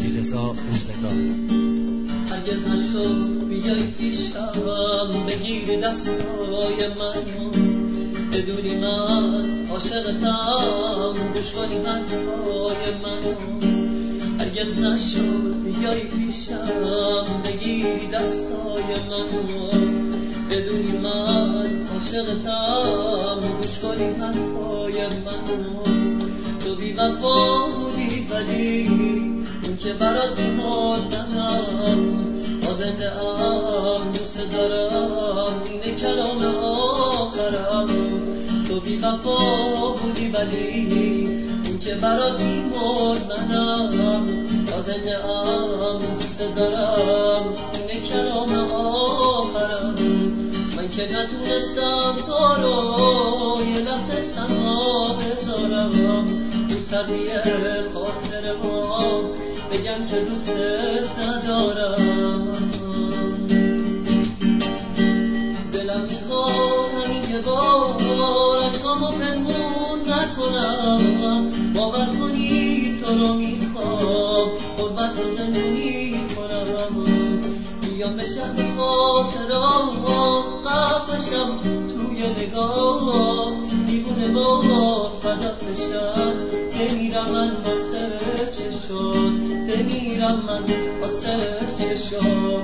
علیرضا روزگار. هرگز نشد بیای پیشم بگیر دستای منو، بدونی من عاشقتم، گوش کنی حرفای منو. هرگز نشد بیای پیشم بگیری دستای منو، بدونی من عاشقتم، گوش کنی حرفای منو. تو بی وفا بودی ولی اون که برات مردم، زنده ام دوست دارم، اینه کلام آخرم. تو بی وفا بودی ولی اون که برات مردم، زنده ام دوست دارم، اینه کلام آخرم. من که نتونستم تو رو یه لحظه تنها بذارم، تو سریع خاطر ما بگم که دوست ندارم. دلم میخواد همین که بار عشقامو پنهون نکنم، باور کنی تو رو میخوام، غربت رو زندونی کنم. بیام به شهر خاطرام غرق بشم توی نگاه، دیوونه با فدا بشم، بمیرم من واسه چشم، بمیرم من واسه چشم.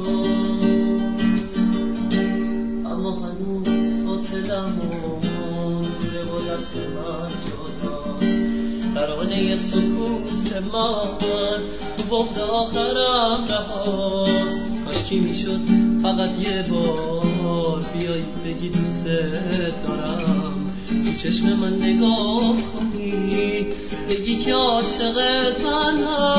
اما هنوز فاصلم دوره و دست من جداست، ترانه سکوت من تو بغض آخرم رهاست. کاشکی میشد فقط یه بار بیایی بگی دوست دارم، تو چشم من نگاه کنی بگی که عاشق تنها